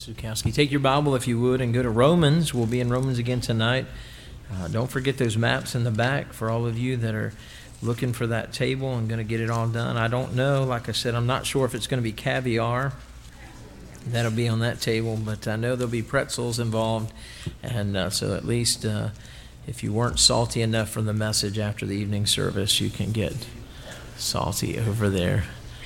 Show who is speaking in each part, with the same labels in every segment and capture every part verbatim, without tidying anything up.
Speaker 1: Zukowski. Take your Bible, if you would, and go to Romans. We'll be in Romans again tonight. Uh, don't forget those maps in the back for all of you that are looking for that table and going to get it all done. I don't know. Like I said, I'm not sure if it's going to be caviar that'll be on that table, but I know there'll be pretzels involved. And uh, so at least uh, if you weren't salty enough from the message after the evening service, you can get salty over there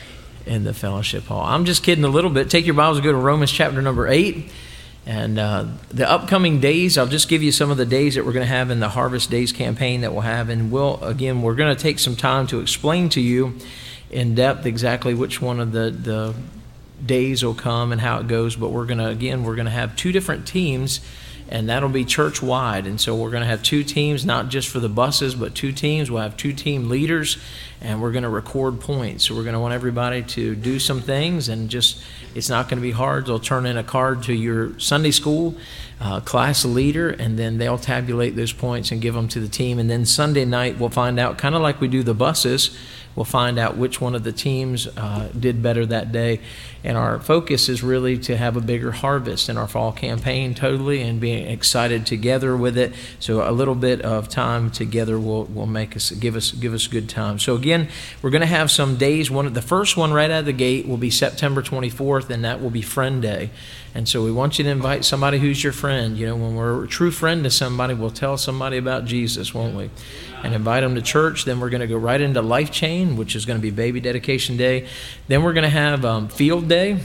Speaker 1: in the fellowship hall. I'm just kidding a little bit. Take your Bibles and go to Romans chapter number eight. And uh, the upcoming days, I'll just give you some of the days that we're going to have in the Harvest Days campaign that we'll have. And we'll, again, we're going to take some time to explain to you in depth exactly which one of the, the days will come and how it goes. But we're going to, again, we're going to have two different teams, and that'll be church-wide. And so we're going to have two teams, not just for the buses, but two teams. We'll have two team leaders, and we're going to record points. So we're going to want everybody to do some things, and just, it's not going to be hard. They'll turn in a card to your Sunday school uh, class leader, and then they'll tabulate those points and give them to the team. And then Sunday night, we'll find out, kind of like we do the buses, we'll find out which one of the teams uh, did better that day. And our focus is really to have a bigger harvest in our fall campaign totally, and being excited together with it. So a little bit of time together will will make us give us give us good time. So again, we're going to have some days. One the first one right out of the gate will be September twenty-fourth, and that will be Friend Day. And so we want you to invite somebody who's your friend. You know, when we're a true friend to somebody, we'll tell somebody about Jesus, won't we? And invite them to church. Then we're going to go right into Life Chain, which is going to be Baby Dedication Day. Then we're going to have um, Field Day,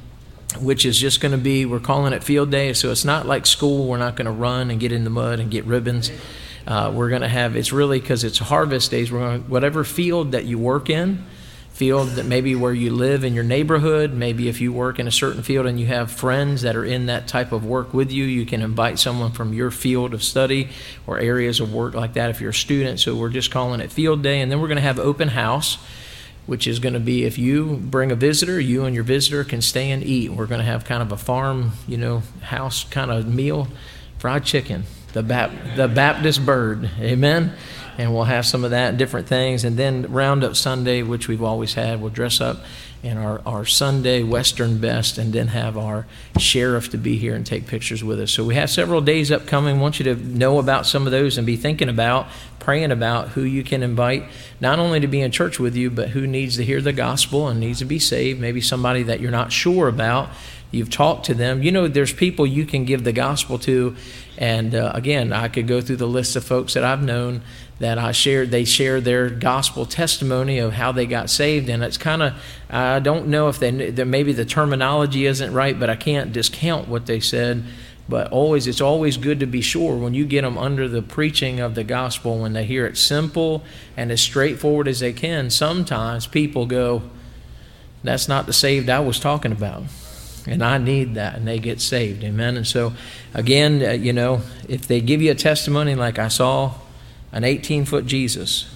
Speaker 1: which is just going to be, we're calling it Field Day. So it's not like school. We're not going to run and get in the mud and get ribbons. Uh, we're going to have, it's really because it's Harvest Days. We're going to, whatever field that you work in, field that maybe where you live in your neighborhood, maybe if you work in a certain field and you have friends that are in that type of work with you, you can invite someone from your field of study or areas of work like that if you're a student. So we're just calling it Field Day. And then we're going to have Open House, which is going to be if you bring a visitor, you and your visitor can stay and eat. We're going to have kind of a farm, you know, house kind of meal, fried chicken, the Bap- the Baptist bird, amen? And we'll have some of that and different things. And then Roundup Sunday, which we've always had, we'll dress up in our, our Sunday Western best, and then have our sheriff to be here and take pictures with us. So we have several days upcoming. I want you to know about some of those and be thinking about, praying about who you can invite, not only to be in church with you, but who needs to hear the gospel and needs to be saved. Maybe somebody that you're not sure about. You've talked to them. You know, there's people you can give the gospel to. And uh, again, I could go through the list of folks that I've known that I shared, they share their gospel testimony of how they got saved. And it's kind of, I don't know if they, maybe the terminology isn't right, but I can't discount what they said. But always, it's always good to be sure when you get them under the preaching of the gospel, when they hear it simple and as straightforward as they can, sometimes people go, that's not the saved I was talking about. And I need that, and they get saved, amen. And so, again, uh, you know, if they give you a testimony like I saw an eighteen-foot Jesus,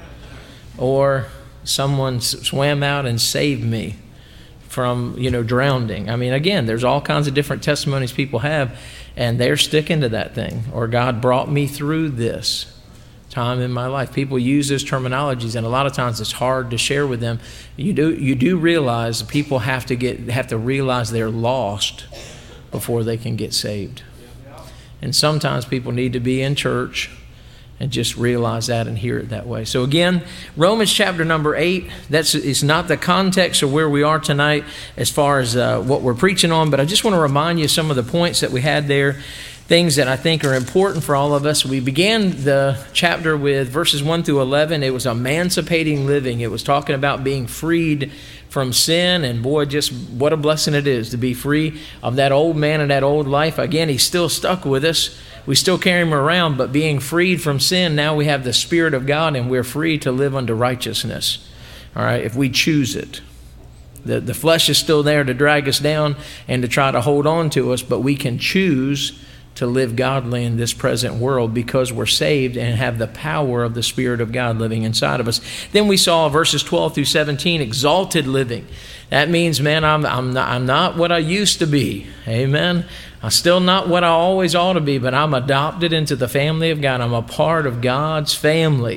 Speaker 1: or someone swam out and saved me from, you know, drowning. I mean, again, there's all kinds of different testimonies people have, and they're sticking to that thing. Or God brought me through this time in my life. People use those terminologies, and a lot of times it's hard to share with them. You do you do realize that people have to get have to realize they're lost before they can get saved. And sometimes people need to be in church and just realize that and hear it that way. So again, Romans chapter number eight, that's it's not the context of where we are tonight as far as uh, what we're preaching on, but I just want to remind you some of the points that we had there, things that I think are important for all of us. We began the chapter with verses one through eleven. It was emancipating living. It was talking about being freed from sin, and boy, just what a blessing it is to be free of that old man and that old life. Again, he's still stuck with us. We still carry him around, but being freed from sin, now we have the Spirit of God, and we're free to live unto righteousness. All right, if we choose it. The, the flesh is still there to drag us down and to try to hold on to us, but we can choose to live godly in this present world because we're saved and have the power of the Spirit of God living inside of us. Then we saw verses twelve through seventeen, exalted living. That means, man, I'm, I'm, not, I'm not what I used to be. Amen. I'm still not what I always ought to be, but I'm adopted into the family of God. I'm a part of God's family.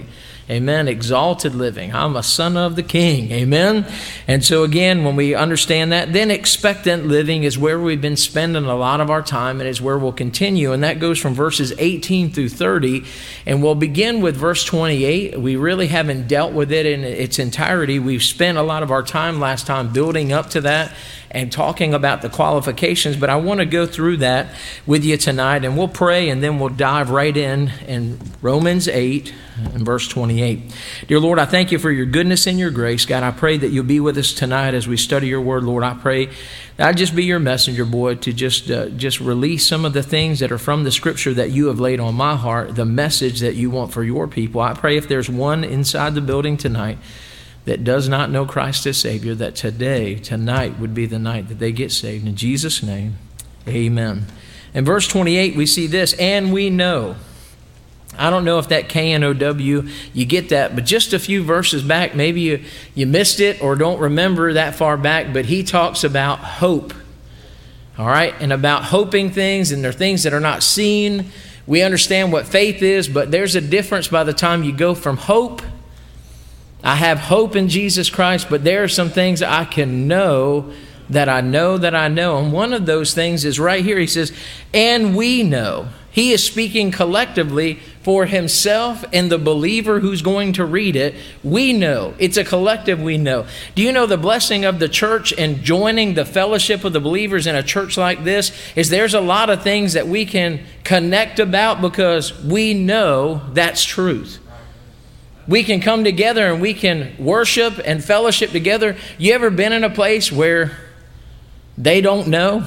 Speaker 1: Amen. Exalted living. I'm a son of the King. Amen. And so again, when we understand that, then expectant living is where we've been spending a lot of our time, and is where we'll continue. And that goes from verses eighteen through thirty. And we'll begin with verse twenty-eight. We really haven't dealt with it in its entirety. We've spent a lot of our time last time building up to that and talking about the qualifications, but I want to go through that with you tonight, and we'll pray, and then we'll dive right in in Romans eight and verse twenty-eight. Dear Lord, I thank you for your goodness and your grace. God, I pray that you'll be with us tonight as we study your word. Lord, I pray that I'd just be your messenger, boy, to just uh, just release some of the things that are from the scripture that you have laid on my heart, the message that you want for your people. I pray if there's one inside the building tonight that does not know Christ as Savior, that today, tonight would be the night that they get saved. In Jesus' name, amen. In verse twenty-eight, we see this, and we know. I don't know if that K N O W, you get that, but just a few verses back, maybe you, you missed it or don't remember that far back, but he talks about hope. All right, and about hoping things, and they're things that are not seen. We understand what faith is, but there's a difference by the time you go from hope. I have hope in Jesus Christ, but there are some things I can know that I know that I know. And one of those things is right here. He says, and we know. He is speaking collectively for himself and the believer who's going to read it. We know. It's a collective we know. Do you know the blessing of the church and joining the fellowship of the believers in a church like this is there's a lot of things that we can connect about because we know that's truth. We can come together and we can worship and fellowship together. You ever been in a place where they don't know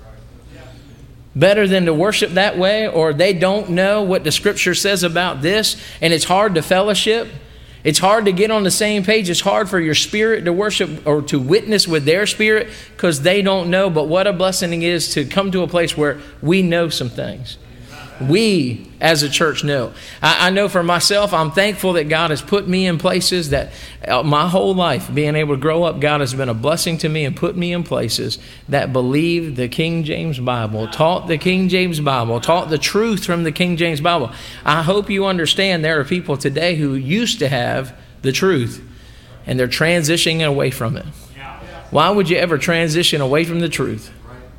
Speaker 1: better than to worship that way, or they don't know what the scripture says about this, and it's hard to fellowship? It's hard to get on the same page. It's hard for your spirit to worship or to witness with their spirit because they don't know. But what a blessing it is to come to a place where we know some things. We, as a church, know. I, I know for myself, I'm thankful that God has put me in places that uh, my whole life, being able to grow up, God has been a blessing to me and put me in places that believe the King James Bible, taught the King James Bible, taught the truth from the King James Bible. I hope you understand there are people today who used to have the truth and they're transitioning away from it. Why would you ever transition away from the truth?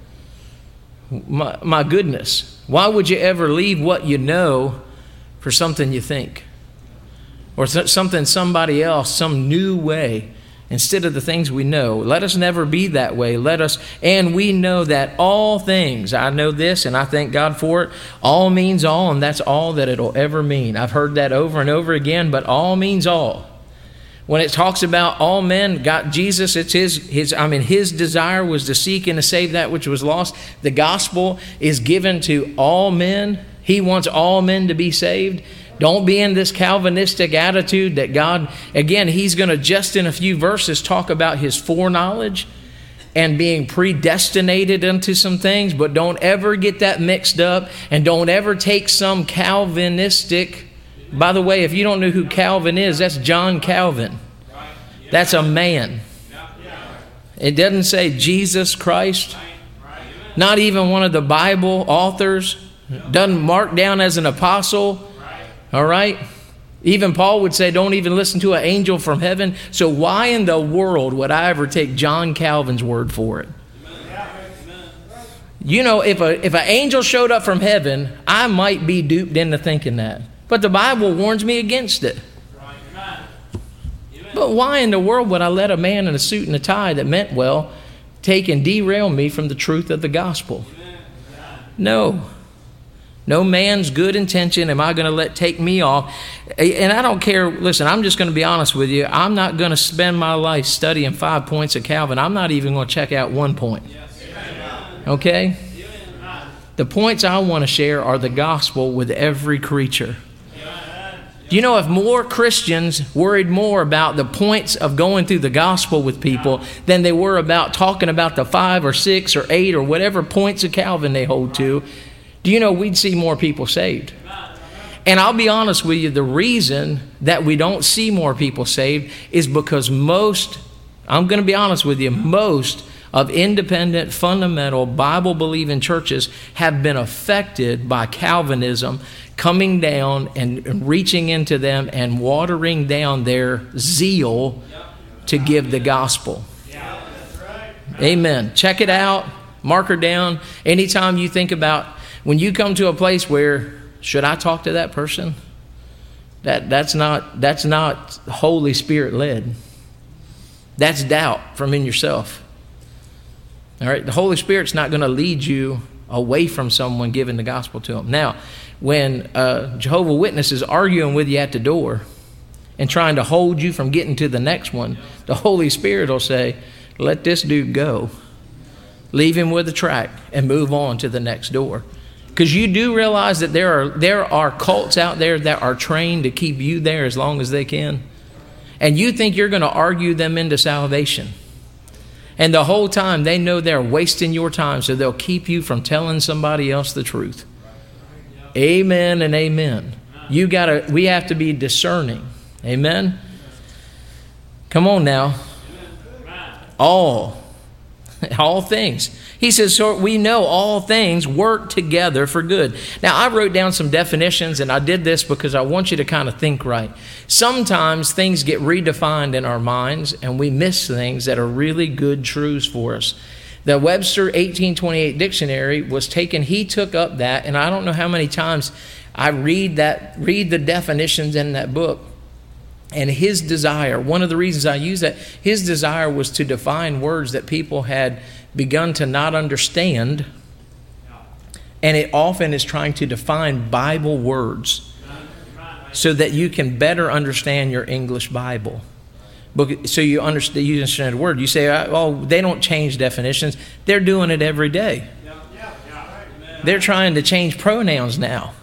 Speaker 1: My, my goodness. Why would you ever leave what you know for something you think? Or something somebody else, some new way, instead of the things we know? Let us never be that way. Let us, and we know that all things, I know this and I thank God for it, all means all, and that's all that it'll ever mean. I've heard that over and over again, but all means all. When it talks about all men, God, Jesus, it's his, his, I mean, his desire was to seek and to save that which was lost. The gospel is given to all men. He wants all men to be saved. Don't be in this Calvinistic attitude that God, again, he's going to just in a few verses talk about his foreknowledge and being predestinated into some things, but don't ever get that mixed up, and don't ever take some Calvinistic. By the way, if you don't know who Calvin is, that's John Calvin. That's a man. It doesn't say Jesus Christ. Not even one of the Bible authors. Doesn't mark down as an apostle. All right? Even Paul would say, don't even listen to an angel from heaven. So why in the world would I ever take John Calvin's word for it? You know, if a if an angel showed up from heaven, I might be duped into thinking that. But the Bible warns me against it. But why in the world would I let a man in a suit and a tie that meant well take and derail me from the truth of the gospel? No. No man's good intention am I going to let take me off. And I don't care. Listen, I'm just going to be honest with you. I'm not going to spend my life studying five points of Calvin. I'm not even going to check out one point. Okay? The points I want to share are the gospel with every creature. Do you know if more Christians worried more about the points of going through the gospel with people than they were about talking about the five or six or eight or whatever points of Calvin they hold to, do you know we'd see more people saved? And I'll be honest with you, the reason that we don't see more people saved is because most, I'm going to be honest with you, most of independent, fundamental, Bible-believing churches have been affected by Calvinism coming down and reaching into them and watering down their zeal to give the gospel. Amen. Check it out. Mark her down. Anytime you think about when you come to a place where, should I talk to that person? That that's not that's not Holy Spirit led. That's doubt from in yourself. All right, the Holy Spirit's not going to lead you away from someone giving the gospel to them. Now, when uh, Jehovah's Witness is arguing with you at the door and trying to hold you from getting to the next one, the Holy Spirit will say, "Let this dude go. Leave him with the track and move on to the next door." Because you do realize that there are there are cults out there that are trained to keep you there as long as they can. And you think you're going to argue them into salvation. And the whole time they know they're wasting your time, so they'll keep you from telling somebody else the truth. Amen and amen. You gotta we have to be discerning. Amen. Come on now. All. All things. He says, so we know all things work together for good. Now, I wrote down some definitions, and I did this because I want you to kind of think right. Sometimes things get redefined in our minds, and we miss things that are really good truths for us. The Webster eighteen twenty-eight dictionary was taken, he took up that, and I don't know how many times I read that, read the definitions in that book. And his desire, one of the reasons I use that, his desire was to define words that people had begun to not understand. And it often is trying to define Bible words so that you can better understand your English Bible. So you understand, you understand the word. You say, oh, they don't change definitions. They're doing it every day. They're trying to change pronouns now.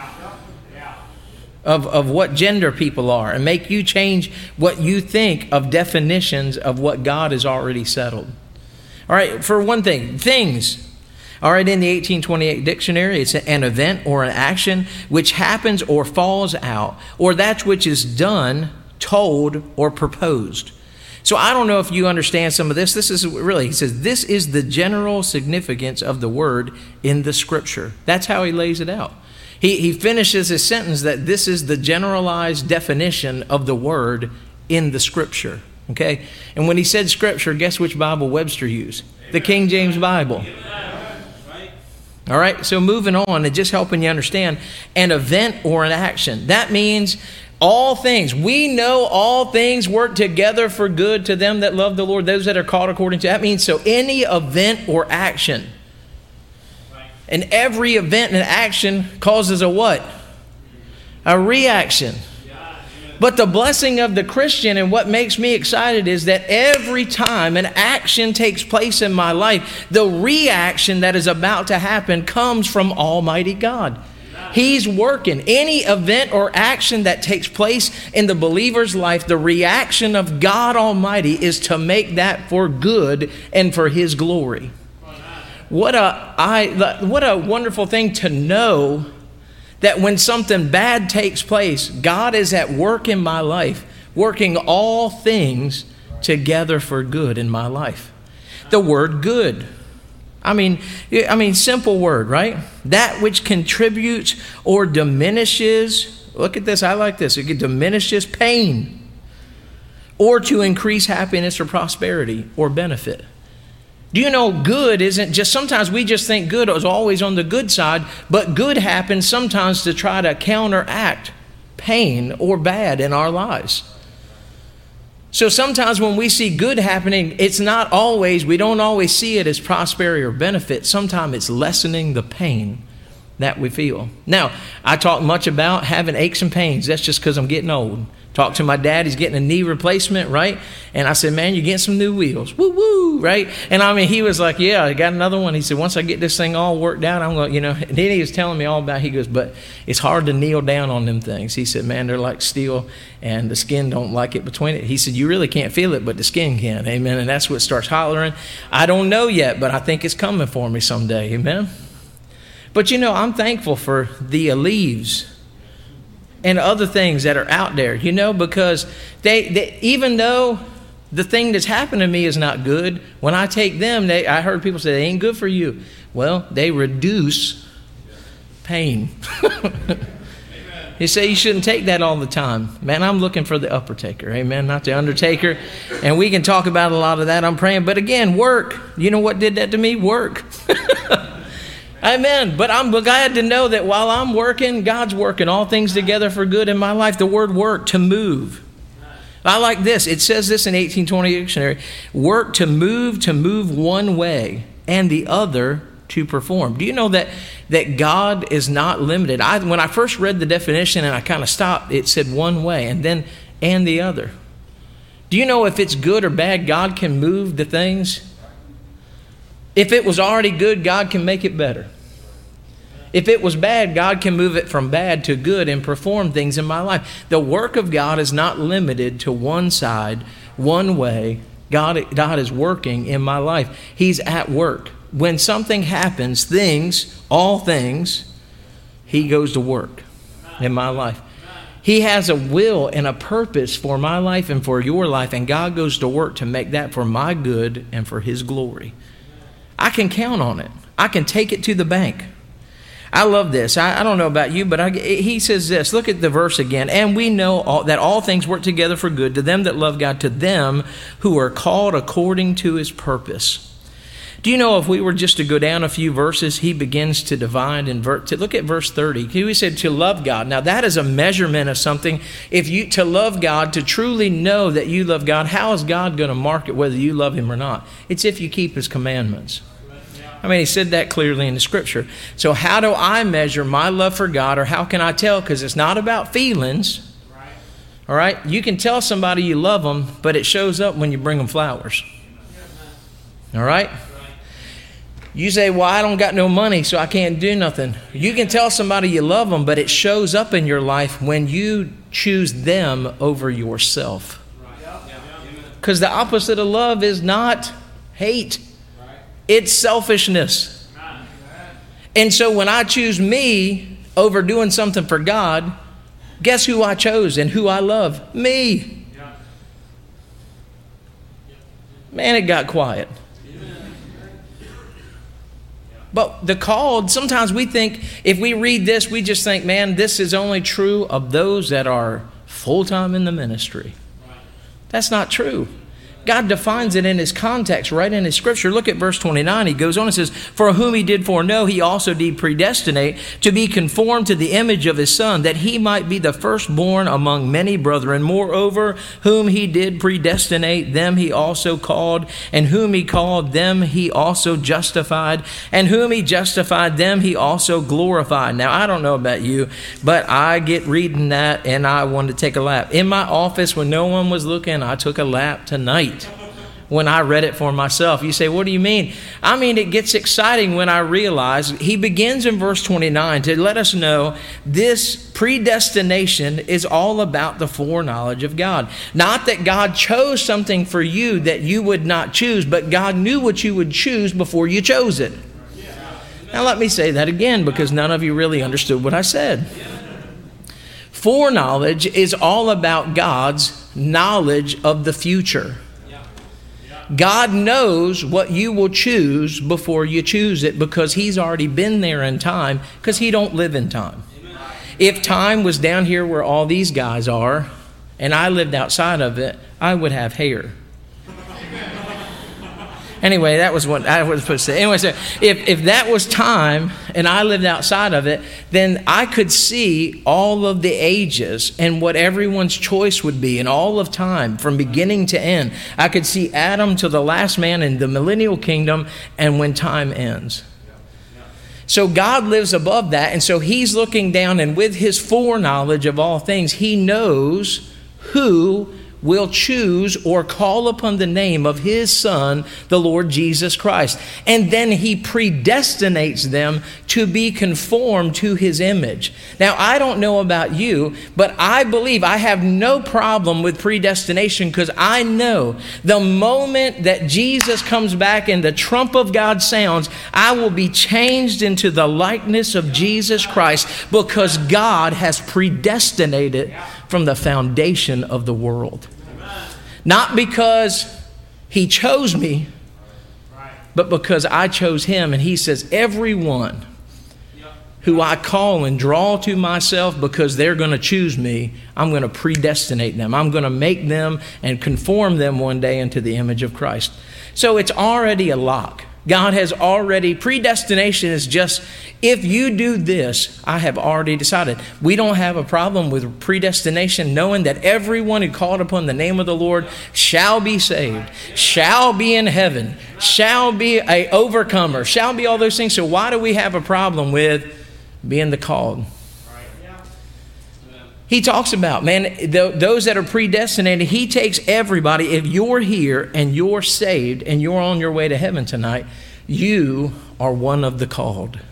Speaker 1: Of, of what gender people are and make you change what you think of definitions of what God has already settled. All right, for one thing, things. All right, in the eighteen twenty-eight dictionary, it's an event or an action which happens or falls out, or that which is done, told, or proposed. So I don't know if you understand some of this. This is really, he says, this is the general significance of the word in the Scripture. That's how he lays it out. He, he finishes his sentence that this is the generalized definition of the word in the Scripture. Okay? And when he said Scripture, guess which Bible Webster used? The King James Bible. All right? So moving on and just helping you understand an event or an action. That means all things. We know all things work together for good to them that love the Lord, those that are called according to. That means so any event or action. And every event and action causes a what? A reaction. But the blessing of the Christian and what makes me excited is that every time an action takes place in my life, the reaction that is about to happen comes from Almighty God. He's working. Any event or action that takes place in the believer's life, the reaction of God Almighty is to make that for good and for His glory. What a, I, what a wonderful thing to know that when something bad takes place, God is at work in my life, working all things together for good in my life. The word good. I mean, I mean, simple word, right? That which contributes or diminishes, look at this, I like this, it diminishes pain, or to increase happiness or prosperity or benefit. Do you know good isn't just, sometimes we just think good is always on the good side, but good happens sometimes to try to counteract pain or bad in our lives. So sometimes when we see good happening, it's not always, we don't always see it as prosperity or benefit. Sometimes it's lessening the pain that we feel. Now, I talk much about having aches and pains. That's just because I'm getting old. Talked to my dad, he's getting a knee replacement, right? And I said, man, you're getting some new wheels. Woo, woo, right? And I mean, he was like, yeah, I got another one. He said, once I get this thing all worked out, I'm going to, you know, and then he was telling me all about, he goes, but it's hard to kneel down on them things. He said, man, they're like steel and the skin don't like it between it. He said, you really can't feel it, but the skin can. Amen. And that's what starts hollering. I don't know yet, but I think it's coming for me someday. Amen. But you know, I'm thankful for the leaves and other things that are out there, you know, because they, they even though The thing that's happened to me is not good. When I take them, they, I heard people say they ain't good for you. Well, they reduce pain. You say you shouldn't take that all the time. Man, I'm looking for the upper taker. Amen. Not the undertaker. And we can talk about a lot of that. I'm praying. But again, work. You know what did that to me? Work. Amen. But I'm glad to know that while I'm working, God's working all things together for good in my life. The word work, to move. I like this. It says this in eighteen twenty dictionary. Work, to move, to move one way and the other to perform. Do you know that that God is not limited? I, when I first read the definition and I kind of stopped, it said one way and then and the other. Do you know if it's good or bad, God can move the things? If it was already good, God can make it better. If it was bad, God can move it from bad to good and perform things in my life. The work of God is not limited to one side, one way. God, God is working in my life. He's at work. When something happens, things, all things, He goes to work in my life. He has a will and a purpose for my life and for your life, and God goes to work to make that for my good and for His glory. I can count on it. I can take it to the bank. I love this. I, I don't know about you, but I, he says this. Look at the verse again. And we know all, that all things work together for good to them that love God, to them who are called according to His purpose. Do you know if we were just to go down a few verses, he begins to divide and ver- to look at verse thirty. He said to love God. Now that is a measurement of something. If you to love God, to truly know that you love God, how is God going to mark it whether you love Him or not? It's if you keep His commandments. I mean, he said that clearly in the scripture. So how do I measure my love for God, or how can I tell? Because it's not about feelings. All right? You can tell somebody you love them, but it shows up when you bring them flowers. All right? You say, well, I don't got no money, so I can't do nothing. You can tell somebody you love them, but it shows up in your life when you choose them over yourself. Because the opposite of love is not hate. It's selfishness. And so when I choose me over doing something for God, guess who I chose and who I love? Me. Man, it got quiet. But the called, sometimes we think, if we read this, we just think, man, this is only true of those that are full-time in the ministry. That's not true. God defines it in His context, right in His scripture. Look at verse twenty-nine. He goes on and says, for whom He did foreknow, He also did predestinate to be conformed to the image of His Son, that He might be the firstborn among many brethren. Moreover, whom He did predestinate, them He also called, and whom He called, them He also justified, and whom He justified, them He also glorified. Now, I don't know about you, but I get reading that and I wanted to take a lap. In my office, when no one was looking, I took a lap tonight. When I read it for myself. You say, what do you mean? I mean, it gets exciting when I realize he begins in verse twenty-nine to let us know this predestination is all about the foreknowledge of God. Not that God chose something for you that you would not choose, but God knew what you would choose before you chose it. Now let me say that again, because none of you really understood what I said. Foreknowledge is all about God's knowledge of the future. God knows what you will choose before you choose it, because He's already been there in time, because He don't live in time. If time was down here where all these guys are and I lived outside of it, I would have hair. Anyway, that was what I was supposed to say. Anyway, so if, if that was time and I lived outside of it, then I could see all of the ages and what everyone's choice would be in all of time from beginning to end. I could see Adam to the last man in the millennial kingdom and when time ends. So God lives above that, and so He's looking down, and with His foreknowledge of all things, He knows who will choose or call upon the name of His Son, the Lord Jesus Christ. And then He predestinates them to be conformed to His image. Now, I don't know about you, but I believe I have no problem with predestination, because I know the moment that Jesus comes back and the trump of God sounds, I will be changed into the likeness of Jesus Christ, because God has predestinated from the foundation of the world. Not because he chose me, but because I chose him. And he says, everyone who I call and draw to myself because they're going to choose me, I'm going to predestinate them. I'm going to make them and conform them one day into the image of Christ. So it's already a lock. God has already, predestination is just, if you do this, I have already decided. We don't have a problem with predestination, knowing that everyone who called upon the name of the Lord shall be saved, shall be in heaven, shall be a overcomer, shall be all those things. So why do we have a problem with being the called? He talks about, man, th- those that are predestinated, he takes everybody. If you're here and you're saved and you're on your way to heaven tonight, you are one of the called.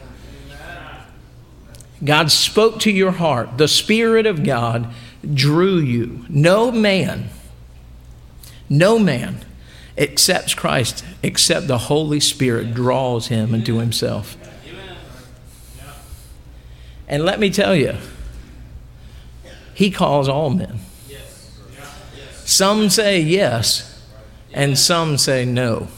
Speaker 1: God spoke to your heart. The Spirit of God drew you. No man, no man accepts Christ except the Holy Spirit draws him into himself. And let me tell you, he calls all men. Some say yes, and some say no.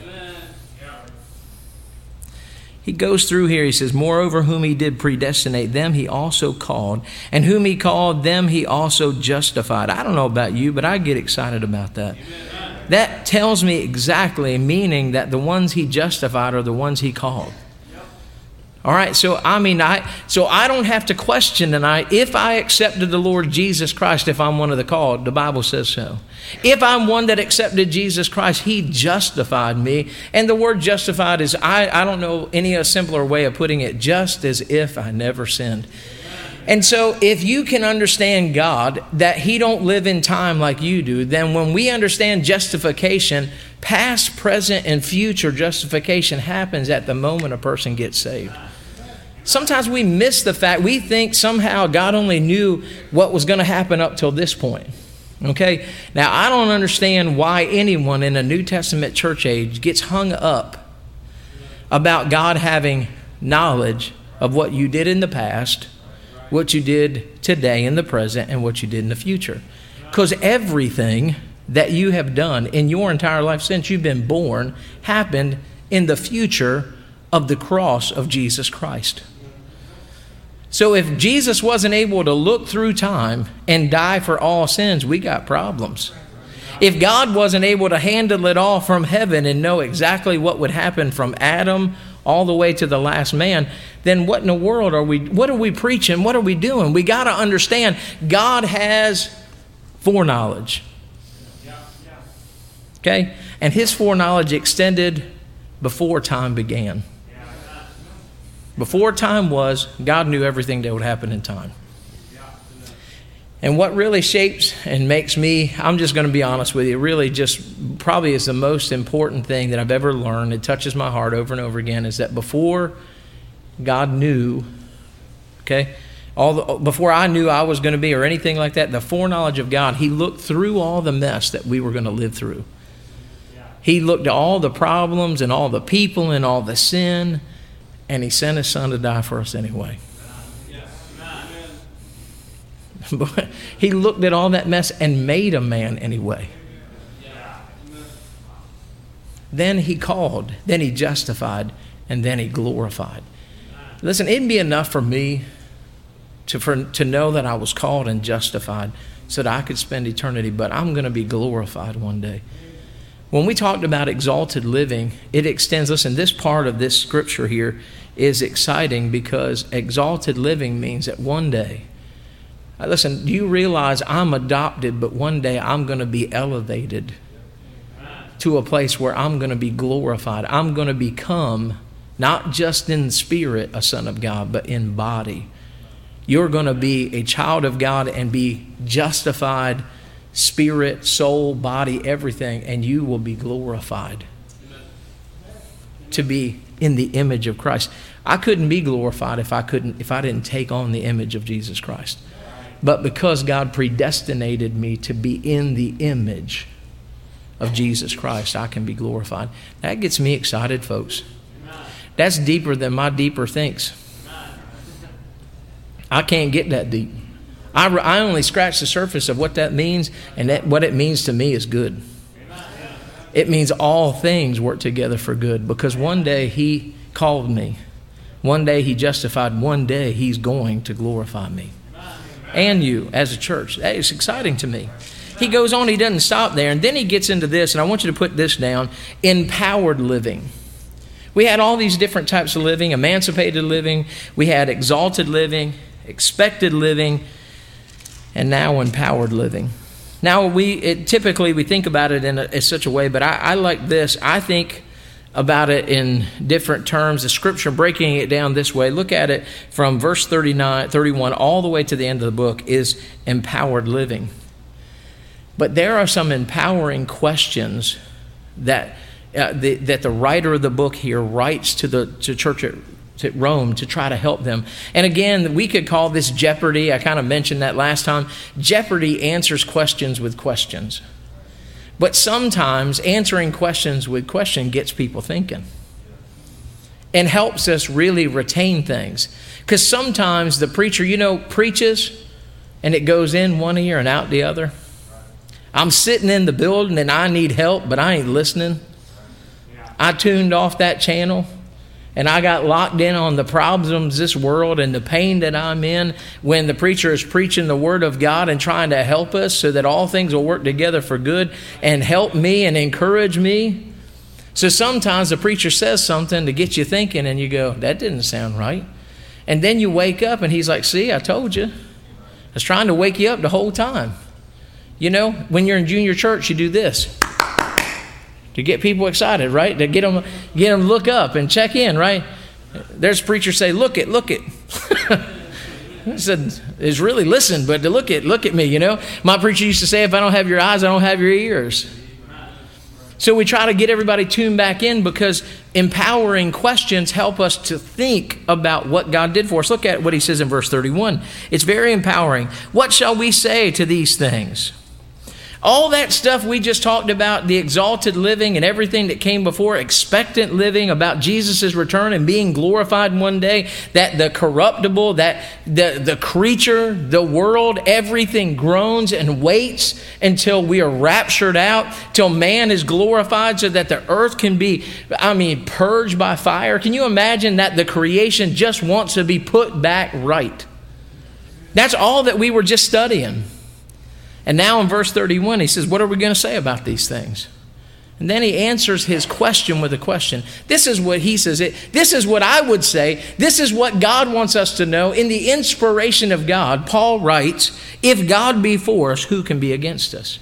Speaker 1: He goes through here, he says, moreover, whom he did predestinate, them he also called. And whom he called, them he also justified. I don't know about you, but I get excited about that. That tells me exactly, meaning that the ones he justified are the ones he called. All right, so I mean, I so I don't have to question tonight if I accepted the Lord Jesus Christ, if I'm one of the called. The Bible says so. If I'm one that accepted Jesus Christ, he justified me. And the word justified is, I, I don't know any simpler way of putting it, just as if I never sinned. And so if you can understand God, that he don't live in time like you do, then when we understand justification, past, present, and future justification happens at the moment a person gets saved. Sometimes we miss the fact, we think somehow God only knew what was going to happen up till this point. Okay? Now, I don't understand why anyone in a New Testament church age gets hung up about God having knowledge of what you did in the past, what you did today in the present, and what you did in the future. Because everything that you have done in your entire life since you've been born happened in the future of the cross of Jesus Christ. So if Jesus wasn't able to look through time and die for all sins, we got problems. If God wasn't able to handle it all from heaven and know exactly what would happen from Adam all the way to the last man, then what in the world are we, what are we preaching? What are we doing? We got to understand God has foreknowledge. Okay? And his foreknowledge extended before time began. Before time was, God knew everything that would happen in time. And what really shapes and makes me, I'm just going to be honest with you, really just probably is the most important thing that I've ever learned. It touches my heart over and over again, is that before God knew, okay, all the, before I knew I was going to be or anything like that, the foreknowledge of God, he looked through all the mess that we were going to live through. He looked at all the problems and all the people and all the sin, and he sent his son to die for us anyway. He looked at all that mess and made a man anyway. Then he called, then he justified, and then he glorified. Listen, it'd be enough for me to, for, to know that I was called and justified so that I could spend eternity, but I'm going to be glorified one day. When we talked about exalted living, it extends, listen, this part of this scripture here is exciting because exalted living means that one day, listen, do you realize I'm adopted, but one day I'm going to be elevated to a place where I'm going to be glorified. I'm going to become, not just in spirit, a son of God, but in body. You're going to be a child of God and be justified, spirit, soul, body, everything, and you will be glorified. To be in the image of Christ. I couldn't be glorified if I couldn't, if I didn't take on the image of Jesus Christ. But because God predestinated me to be in the image of Jesus Christ, I can be glorified. That gets me excited, folks. That's deeper than my deeper thinks. I can't get that deep. I, I only scratched the surface of what that means, and that, what it means to me is good. It means all things work together for good, because one day he called me. One day he justified. One day he's going to glorify me and you as a church. That is exciting to me. He goes on, he doesn't stop there, and then he gets into this, and I want you to put this down: empowered living. We had all these different types of living: emancipated living, we had exalted living, expected living, and now empowered living. Now, we it, typically we think about it in, a, in such a way, but I, I like this. I think about it in different terms. The Scripture breaking it down this way. Look at it from verse thirty-nine, thirty-one all the way to the end of the book is empowered living. But there are some empowering questions that uh, the, that the writer of the book here writes to the to church at to Rome to try to help them. And again, we could call this Jeopardy. I kind of mentioned that last time. Jeopardy answers questions with questions. But sometimes answering questions with questions gets people thinking and helps us really retain things. Because sometimes the preacher, you know, preaches and it goes in one ear and out the other. I'm sitting in the building and I need help, but I ain't listening. I tuned off that channel. And I got locked in on the problems of this world and the pain that I'm in when the preacher is preaching the Word of God and trying to help us so that all things will work together for good and help me and encourage me. So sometimes the preacher says something to get you thinking and you go, that didn't sound right. And then you wake up and he's like, see, I told you. I was trying to wake you up the whole time. You know, when you're in junior church, you do this. To get people excited, right? To get them, get them look up and check in, right? There's preachers say, look it, look it. I said, it's really listen, but to look at, look at me, you know. My preacher used to say, if I don't have your eyes, I don't have your ears. So we try to get everybody tuned back in because empowering questions help us to think about what God did for us. Look at what he says in verse thirty-one. It's very empowering. What shall we say to these things? All that stuff we just talked about, the exalted living and everything that came before, expectant living about Jesus' return and being glorified one day, that the corruptible, that the, the creature, the world, everything groans and waits until we are raptured out, till man is glorified so that the earth can be, I mean, purged by fire. Can you imagine that the creation just wants to be put back right? That's all that we were just studying. And now in verse thirty-one, he says, what are we going to say about these things? And then he answers his question with a question. This is what he says. It, this is what I would say. This is what God wants us to know. In the inspiration of God, Paul writes, if God be for us, who can be against us?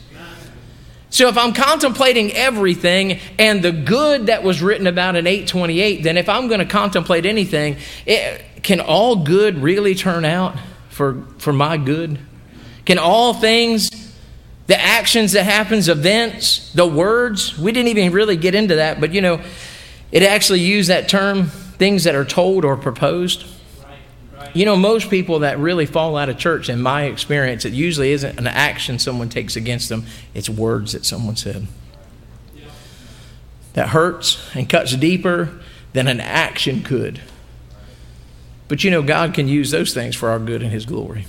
Speaker 1: So if I'm contemplating everything and the good that was written about in eight twenty-eight, then if I'm going to contemplate anything, it, can all good really turn out for, for my good? Can all things, the actions that happens, events, the words, we didn't even really get into that, but you know, it actually used that term, things that are told or proposed. Right, right. You know, most people that really fall out of church, in my experience, it usually isn't an action someone takes against them, it's words that someone said. Yeah. That hurts and cuts deeper than an action could. But you know, God can use those things for our good and his glory.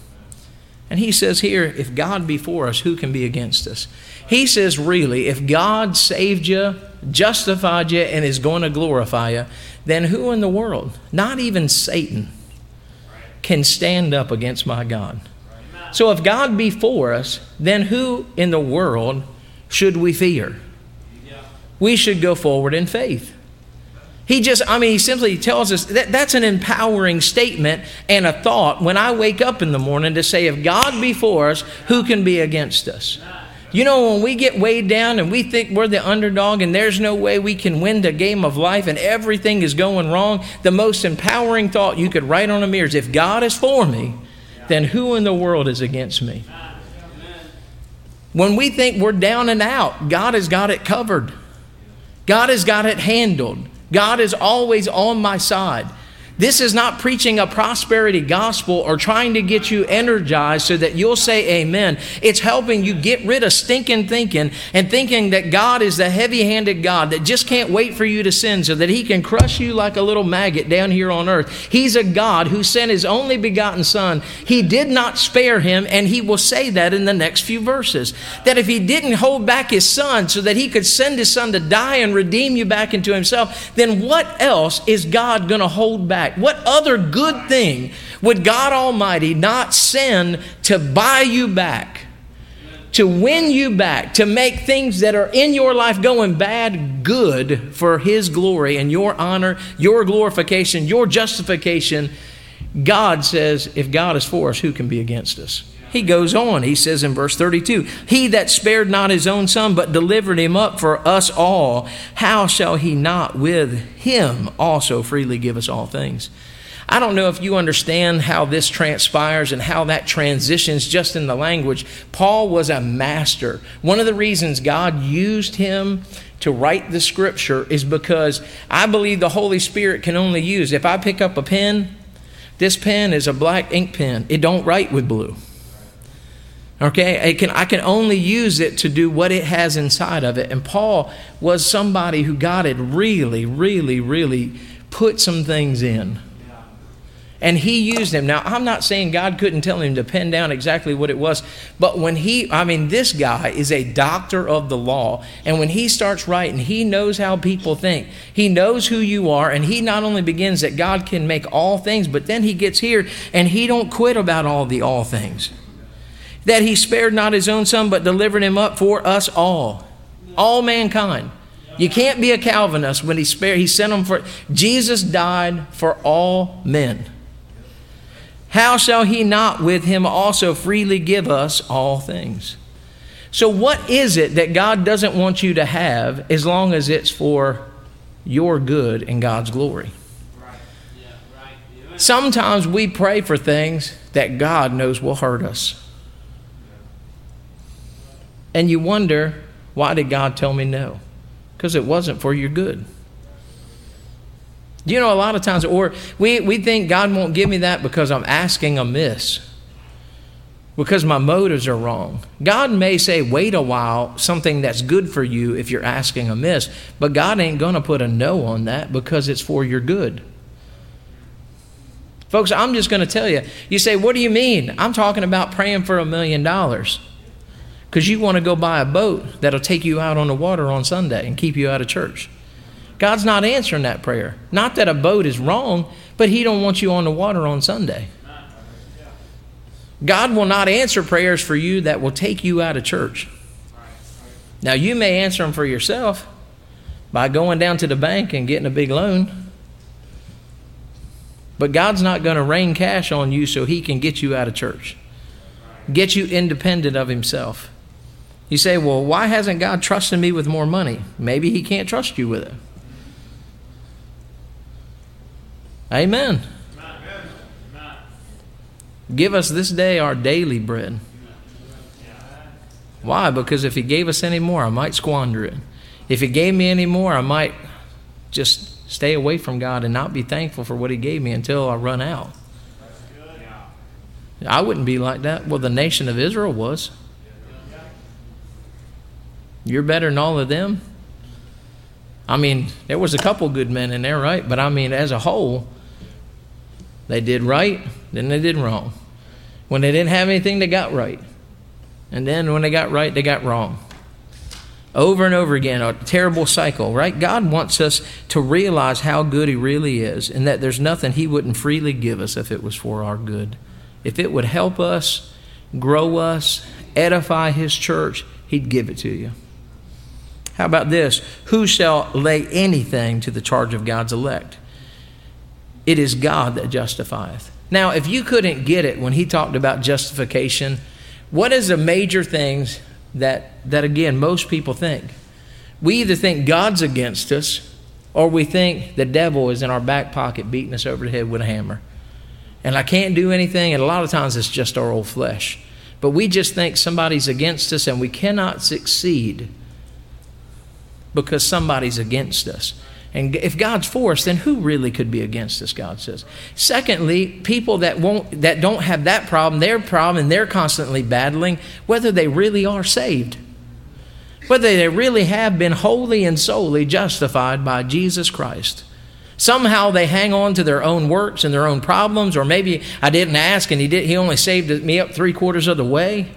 Speaker 1: And he says here, if God be for us, who can be against us? He says, really, if God saved you, justified you, and is going to glorify you, then who in the world, not even Satan, can stand up against my God? So if God be for us, then who in the world should we fear? We should go forward in faith. He just, I mean, he simply tells us that that's an empowering statement and a thought when I wake up in the morning to say, if God be for us, who can be against us? You know, when we get weighed down and we think we're the underdog and there's no way we can win the game of life and everything is going wrong, the most empowering thought you could write on a mirror is, if God is for me, then who in the world is against me? When we think we're down and out, God has got it covered. God has got it handled. God is always on my side. This is not preaching a prosperity gospel or trying to get you energized so that you'll say amen. It's helping you get rid of stinking thinking and thinking that God is the heavy-handed God that just can't wait for you to sin so that he can crush you like a little maggot down here on earth. He's a God who sent his only begotten son. He did not spare him, and he will say that in the next few verses. That if he didn't hold back his son so that he could send his son to die and redeem you back into himself, then what else is God going to hold back? What other good thing would God Almighty not send to buy you back, to win you back, to make things that are in your life going bad good for his glory and your honor, your glorification, your justification? God says, if God is for us, who can be against us? He goes on, he says in verse thirty-two, he that spared not his own son, but delivered him up for us all, how shall he not with him also freely give us all things? I don't know if you understand how this transpires and how that transitions just in the language. Paul was a master. One of the reasons God used him to write the scripture is because I believe the Holy Spirit can only use. If I pick up a pen, this pen is a black ink pen. It don't write with blue. Okay, I can, I can only use it to do what it has inside of it. And Paul was somebody who God had really, really, really put some things in. And he used him. Now, I'm not saying God couldn't tell him to pen down exactly what it was, but when he, I mean, this guy is a doctor of the law. And when he starts writing, he knows how people think. He knows who you are, and he not only begins that God can make all things, but then he gets here and he don't quit about all the all things. That he spared not his own son, but delivered him up for us all. All mankind. You can't be a Calvinist when he spared, he sent him for, Jesus died for all men. How shall he not with him also freely give us all things? So what is it that God doesn't want you to have as long as it's for your good and God's glory? Sometimes we pray for things that God knows will hurt us. And you wonder, why did God tell me no? Because it wasn't for your good. You know, a lot of times, or we, we think God won't give me that because I'm asking amiss, because my motives are wrong. God may say, wait a while, something that's good for you if you're asking amiss, but God ain't going to put a no on that because it's for your good. Folks, I'm just going to tell you, you say, what do you mean? I'm talking about praying for a million dollars. Because you want to go buy a boat that'll take you out on the water on Sunday and keep you out of church. God's not answering that prayer. Not that a boat is wrong, but he don't want you on the water on Sunday. God will not answer prayers for you that will take you out of church. Now, you may answer them for yourself by going down to the bank and getting a big loan. But God's not going to rain cash on you so he can get you out of church. Get you independent of himself. You say, well, why hasn't God trusted me with more money? Maybe he can't trust you with it. Amen. Amen. Give us this day our daily bread. Why? Because if he gave us any more, I might squander it. If he gave me any more, I might just stay away from God and not be thankful for what he gave me until I run out. I wouldn't be like that. Well, the nation of Israel was. You're better than all of them. I mean, there was a couple good men in there, right? But I mean, as a whole, they did right, then they did wrong. When they didn't have anything, they got right. And then when they got right, they got wrong. Over and over again, a terrible cycle, right? God wants us to realize how good he really is and that there's nothing he wouldn't freely give us if it was for our good. If it would help us, grow us, edify his church, he'd give it to you. How about this? Who shall lay anything to the charge of God's elect? It is God that justifieth. Now, if you couldn't get it when he talked about justification, what is the major things that, that again, most people think? We either think God's against us or we think the devil is in our back pocket beating us over the head with a hammer. And I can't do anything, and a lot of times it's just our old flesh. But we just think somebody's against us and we cannot succeed because somebody's against us. And if God's for us, then who really could be against us, God says. Secondly, people that won't, that don't have that problem, their problem, and they're constantly battling, whether they really are saved. Whether they really have been wholly and solely justified by Jesus Christ. Somehow they hang on to their own works and their own problems, or maybe I didn't ask and he did, he only saved me up three quarters of the way.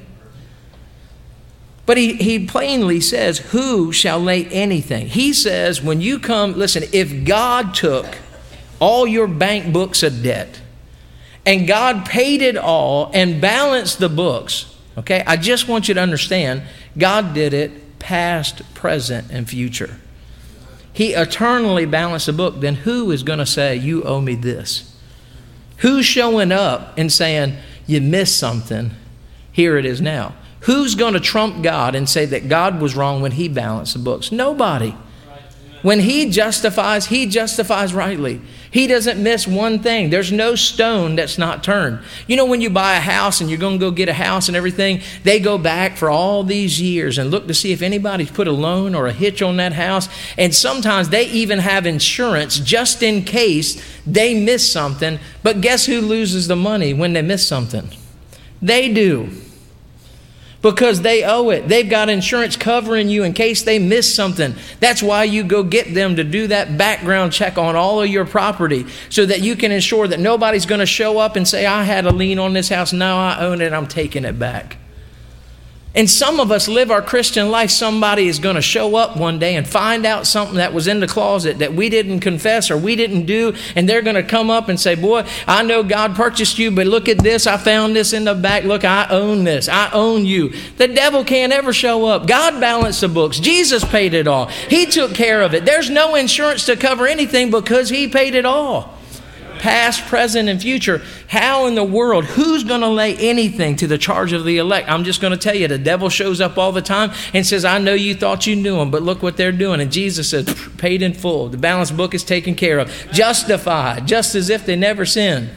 Speaker 1: But he, he plainly says, who shall lay anything? He says, when you come, listen, if God took all your bank books of debt and God paid it all and balanced the books, okay, I just want you to understand, God did it past, present, and future. He eternally balanced the book. Then who is going to say, you owe me this? Who's showing up and saying, you missed something, here it is now? Who's going to trump God and say that God was wrong when he balanced the books? Nobody. When he justifies, he justifies rightly. He doesn't miss one thing. There's no stone that's not turned. You know, when you buy a house and you're going to go get a house and everything, they go back for all these years and look to see if anybody's put a loan or a hitch on that house. And sometimes they even have insurance just in case they miss something. But guess who loses the money when they miss something? They do. Because they owe it. They've got insurance covering you in case they miss something. That's why you go get them to do that background check on all of your property so that you can ensure that nobody's going to show up and say, I had a lien on this house. No, I own it. I'm taking it back. And some of us live our Christian life. Somebody is going to show up one day and find out something that was in the closet that we didn't confess or we didn't do. And they're going to come up and say, boy, I know God purchased you, but look at this. I found this in the back. Look, I own this. I own you. The devil can't ever show up. God balanced the books. Jesus paid it all. He took care of it. There's no insurance to cover anything because he paid it all. Past, present, and future. How in the world, who's going to lay anything to the charge of the elect? I'm just going to tell you, the devil shows up all the time and says, I know you thought you knew him, but look what they're doing. And Jesus says, paid in full. The balanced book is taken care of. Justified, just as if they never sinned.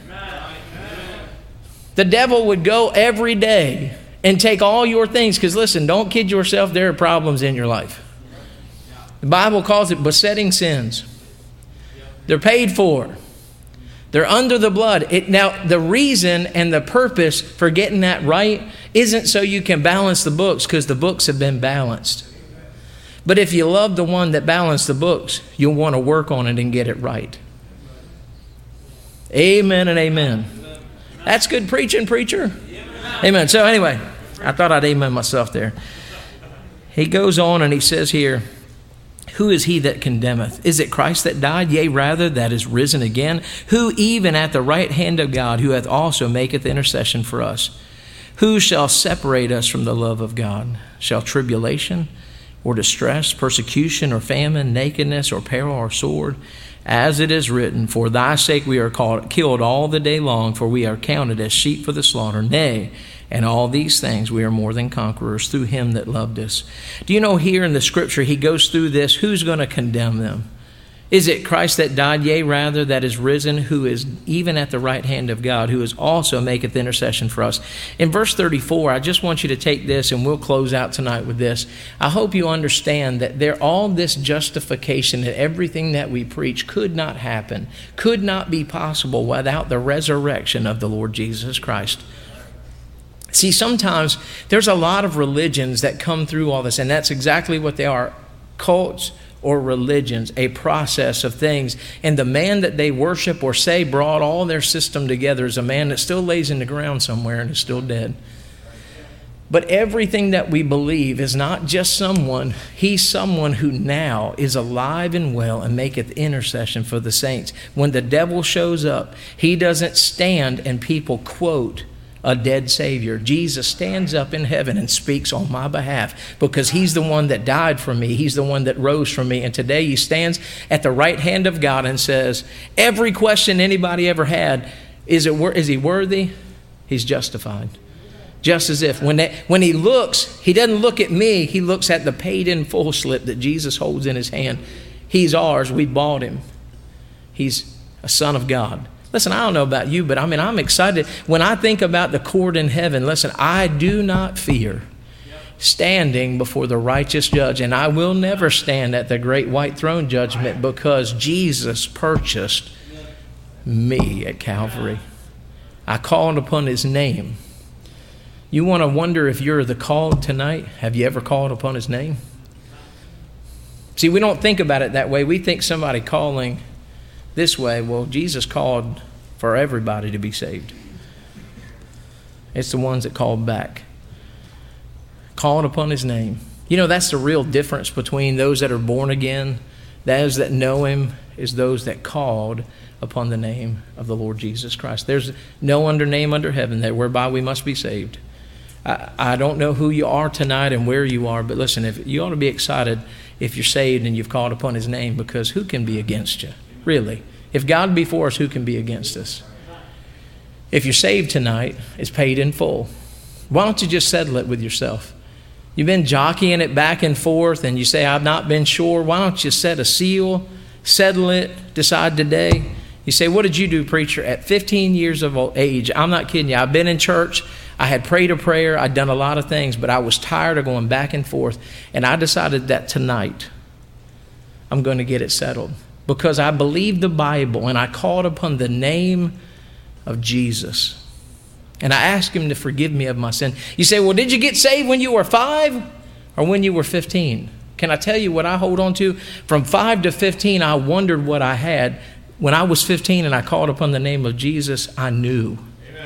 Speaker 1: The devil would go every day and take all your things, because listen, don't kid yourself, there are problems in your life. The Bible calls it besetting sins. They're paid for. They're under the blood. It, now, the reason and the purpose for getting that right isn't so you can balance the books, because the books have been balanced. But if you love the one that balanced the books, you'll want to work on it and get it right. Amen and amen. That's good preaching, preacher. Amen. So anyway, I thought I'd amen myself there. He goes on and he says here, who is he that condemneth? Is it Christ that died? Yea, rather, that is risen again, who even at the right hand of God, who hath also maketh intercession for us. Who shall separate us from the love of God? Shall tribulation or distress, persecution or famine, nakedness or peril or sword? As it is written, for thy sake we are called, killed all the day long, for we are counted as sheep for the slaughter. Nay, and all these things we are more than conquerors through him that loved us. Do you know here in the scripture he goes through this, who's going to condemn them? Is it Christ that died? Yea, rather, that is risen, who is even at the right hand of God, who is also maketh intercession for us. In verse thirty-four, I just want you to take this, and we'll close out tonight with this. I hope you understand that there, all this justification, that everything that we preach could not happen, could not be possible without the resurrection of the Lord Jesus Christ. See, sometimes there's a lot of religions that come through all this, and that's exactly what they are, cults or religions, a process of things. And the man that they worship or say brought all their system together is a man that still lays in the ground somewhere and is still dead. But everything that we believe is not just someone, he's someone who now is alive and well and maketh intercession for the saints. When the devil shows up, he doesn't stand and people quote a dead Savior. Jesus stands up in heaven and speaks on my behalf because he's the one that died for me. He's the one that rose for me. And today he stands at the right hand of God and says, every question anybody ever had, is it is he worthy? He's justified. Just as if when they, when he looks, he doesn't look at me. He looks at the paid in full slip that Jesus holds in his hand. He's ours. We bought him. He's a son of God. Listen, I don't know about you, but I mean, I'm excited. When I think about the court in heaven, listen, I do not fear standing before the righteous judge. And I will never stand at the great white throne judgment because Jesus purchased me at Calvary. I called upon his name. You want to wonder if you're the called tonight? Have you ever called upon his name? See, we don't think about it that way. We think somebody calling this way. Well, Jesus called for everybody to be saved. It's the ones that called back. Called upon his name. You know, that's the real difference between those that are born again, those that know him, is those that called upon the name of the Lord Jesus Christ. There's no other name under heaven that whereby we must be saved. I, I don't know who you are tonight and where you are, but listen, if you ought to be excited if you're saved and you've called upon his name, because who can be against you? Really. If God be for us, who can be against us? If you're saved tonight, it's paid in full. Why don't you just settle it with yourself? You've been jockeying it back and forth and you say, I've not been sure. Why don't you set a seal, settle it, decide today? You say, what did you do, preacher? At fifteen years of age, I'm not kidding you. I've been in church. I had prayed a prayer. I'd done a lot of things, but I was tired of going back and forth. And I decided that tonight I'm going to get it settled because I believed the Bible and I called upon the name of Jesus. And I asked him to forgive me of my sin. You say, well, did you get saved when you were five or when you were fifteen? Can I tell you what I hold on to? From five to fifteen, I wondered what I had. When I was fifteen and I called upon the name of Jesus, I knew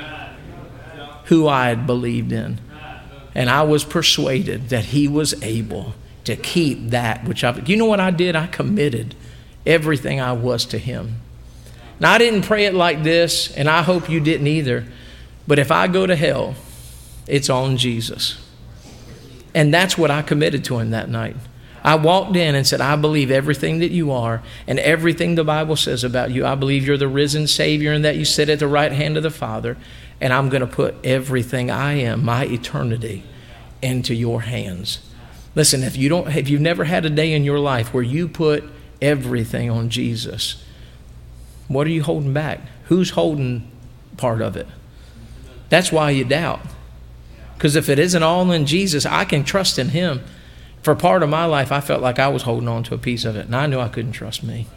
Speaker 1: who I had believed in. And I was persuaded that he was able to keep that which I... You know what I did? I committed everything I was to him. Now, I didn't pray it like this, and I hope you didn't either. But if I go to hell, it's on Jesus. And that's what I committed to him that night. I walked in and said, I believe everything that you are and everything the Bible says about you. I believe you're the risen Savior and that you sit at the right hand of the Father. And I'm going to put everything I am, my eternity, into your hands. Listen, if you don't, if you've never had a day in your life where you put everything on Jesus, what are you holding back? Who's holding part of it? That's why you doubt. Because if it isn't all in Jesus, I can trust in him. For part of my life, I felt like I was holding on to a piece of it, and I knew I couldn't trust me.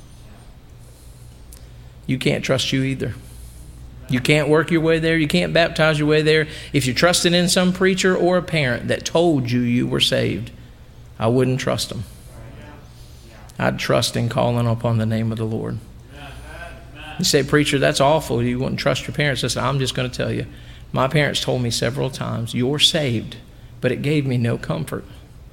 Speaker 1: You can't trust you either. You can't work your way there. You can't baptize your way there. If you're trusting in some preacher or a parent that told you you were saved, I wouldn't trust them. I'd trust in calling upon the name of the Lord. You say, preacher, that's awful. You wouldn't trust your parents. Listen, I'm just going to tell you. My parents told me several times, you're saved, but it gave me no comfort.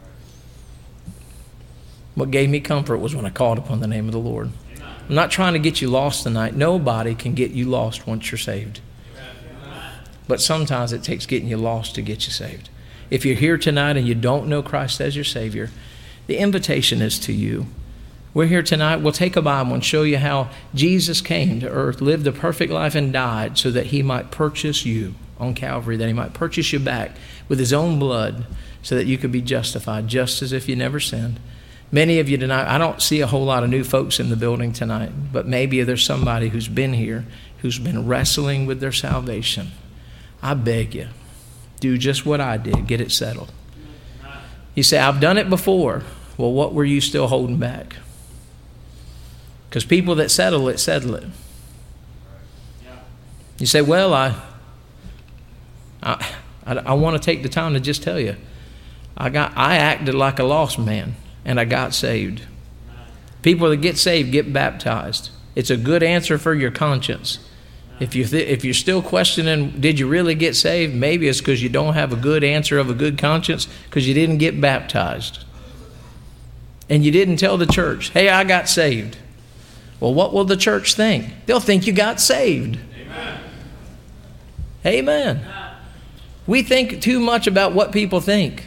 Speaker 1: What gave me comfort was when I called upon the name of the Lord. I'm not trying to get you lost tonight. Nobody can get you lost once you're saved. But sometimes it takes getting you lost to get you saved. If you're here tonight and you don't know Christ as your Savior, the invitation is to you. We're here tonight. We'll take a Bible and show you how Jesus came to earth, lived a perfect life, and died so that he might purchase you on Calvary, that he might purchase you back with his own blood so that you could be justified just as if you never sinned. Many of you tonight, I don't see a whole lot of new folks in the building tonight, but maybe there's somebody who's been here, who's been wrestling with their salvation. I beg you, do just what I did. Get it settled. You say, I've done it before. Well, what were you still holding back? Because people that settle it, settle it. You say, well, I, I, I, I want to take the time to just tell you, I got, I acted like a lost man. And I got saved. People that get saved get baptized. It's a good answer for your conscience. If, you th- if you're still questioning, did you really get saved? Maybe it's because you don't have a good answer of a good conscience because you didn't get baptized. And you didn't tell the church, hey, I got saved. Well, what will the church think? They'll think you got saved. Amen. Amen. We think too much about what people think.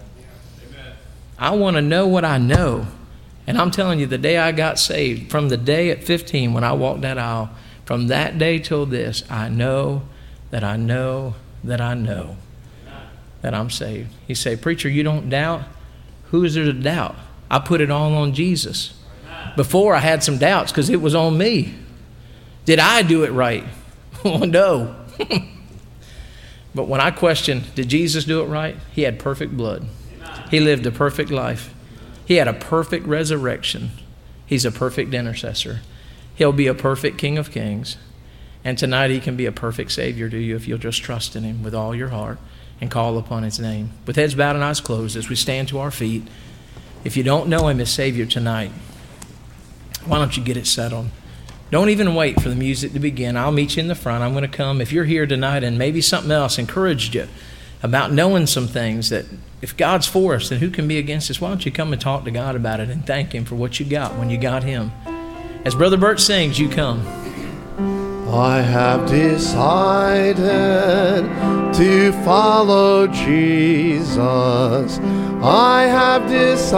Speaker 1: I want to know what I know. And I'm telling you, the day I got saved, from the day at fifteen when I walked that aisle, from that day till this, I know that I know that I know that I'm saved. You say, preacher, you don't doubt? Who is there to doubt? I put it all on Jesus. Before I had some doubts because it was on me. Did I do it right? Oh, no. But when I question, did Jesus do it right? He had perfect blood. He lived a perfect life. He had a perfect resurrection. He's a perfect intercessor. He'll be a perfect King of Kings. And tonight he can be a perfect Savior to you if you'll just trust in him with all your heart and call upon his name. With heads bowed and eyes closed as we stand to our feet, if you don't know him as Savior tonight, why don't you get it settled? Don't even wait for the music to begin. I'll meet you in the front. I'm going to come. If you're here tonight and maybe something else encouraged you about knowing some things that if God's for us, then who can be against us? Why don't you come and talk to God about it and thank him for what you got when you got him? As Brother Bert sings, you come.
Speaker 2: I have decided to follow Jesus. I have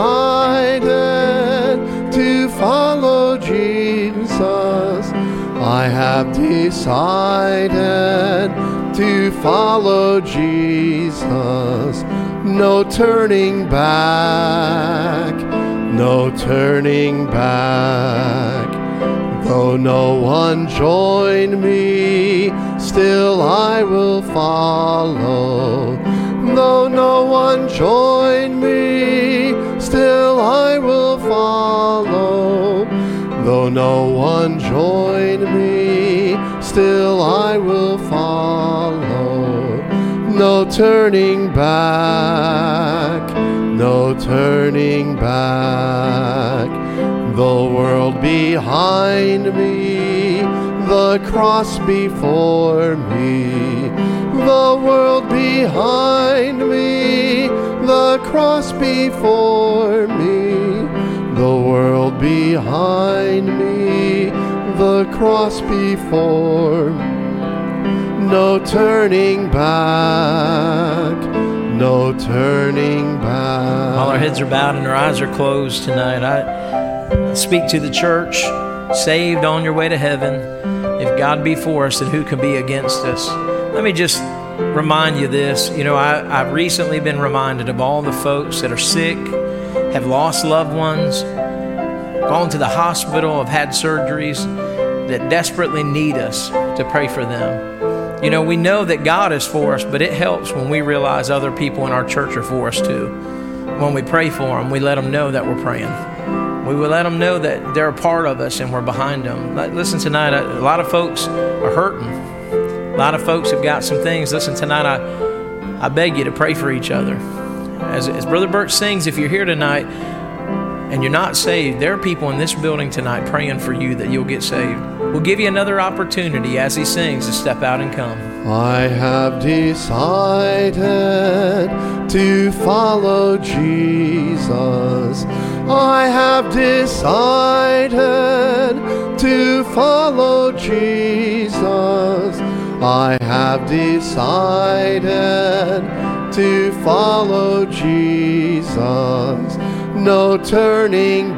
Speaker 2: decided to follow Jesus. I have decided to follow Jesus. No turning back, no turning back. Though no one join me, still I will follow. Though no one join me, still I will follow. Though no one join me, still I will follow. No turning back, no turning back. The world behind me, the cross before me. The world behind me, the cross before me. The world behind me, the cross before me. No turning back, no turning back.
Speaker 1: While our heads are bowed and our eyes are closed tonight, I speak to the church, saved on your way to heaven. If God be for us, then who can be against us? Let me just remind you this. You know, I, I've recently been reminded of all the folks that are sick, have lost loved ones, gone to the hospital, have had surgeries, that desperately need us to pray for them. You know, we know that God is for us, but it helps when we realize other people in our church are for us too. When we pray for them, we let them know that we're praying. We will let them know that they're a part of us and we're behind them. Listen, tonight, a lot of folks are hurting. A lot of folks have got some things. Listen, tonight, I, I beg you to pray for each other. As, as Brother Bert sings, if you're here tonight and you're not saved, there are people in this building tonight praying for you that you'll get saved. We'll give you another opportunity as he sings to step out and come.
Speaker 2: I have decided to follow Jesus. I have decided to follow Jesus. I have decided to follow Jesus. No turning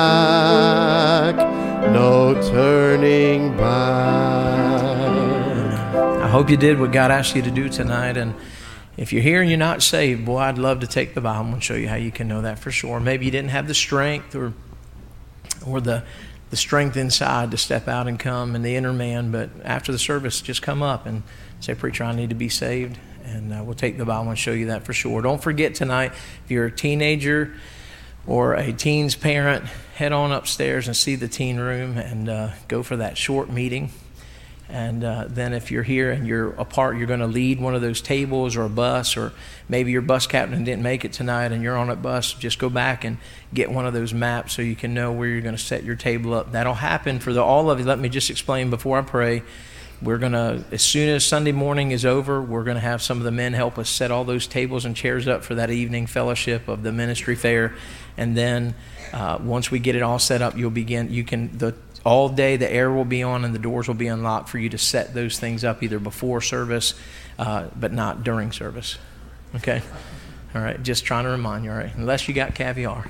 Speaker 2: back, no turning back.
Speaker 1: I hope you did what God asked you to do tonight. And if you're here and you're not saved, boy, I'd love to take the Bible and show you how you can know that for sure. Maybe you didn't have the strength or or the the strength inside to step out and come in the inner man, but after the service, just come up and say, preacher, I need to be saved. And uh, we'll take the Bible and show you that for sure. Don't forget tonight, if you're a teenager or a teen's parent, head on upstairs and see the teen room and uh, go for that short meeting. And uh, then if you're here and you're a part, you're going to lead one of those tables or a bus, or maybe your bus captain didn't make it tonight and you're on a bus, just go back and get one of those maps so you can know where you're going to set your table up. That'll happen for the, all of you. Let me just explain before I pray. We're going to, as soon as Sunday morning is over, we're going to have some of the men help us set all those tables and chairs up for that evening fellowship of the ministry fair. And then uh, once we get it all set up, you'll begin, you can, the all day the air will be on and the doors will be unlocked for you to set those things up either before service, uh, but not during service. Okay? All right, just trying to remind you, all right? Unless you got caviar.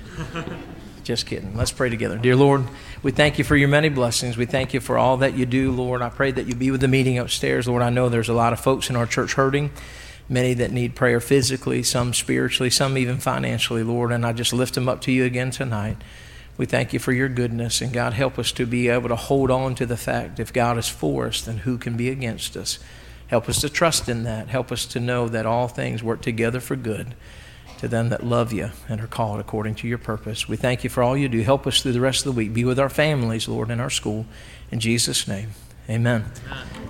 Speaker 1: Just kidding. Let's pray together. Dear Lord, we thank you for your many blessings. We thank you for all that you do, Lord. I pray that you be with the meeting upstairs. Lord, I know there's a lot of folks in our church hurting, many that need prayer physically, some spiritually, some even financially, Lord, and I just lift them up to you again tonight. We thank you for your goodness, and God, help us to be able to hold on to the fact if God is for us, then who can be against us? Help us to trust in that. Help us to know that all things work together for good to them that love you and are called according to your purpose. We thank you for all you do. Help us through the rest of the week. Be with our families, Lord, in our school. In Jesus' name, amen. Amen.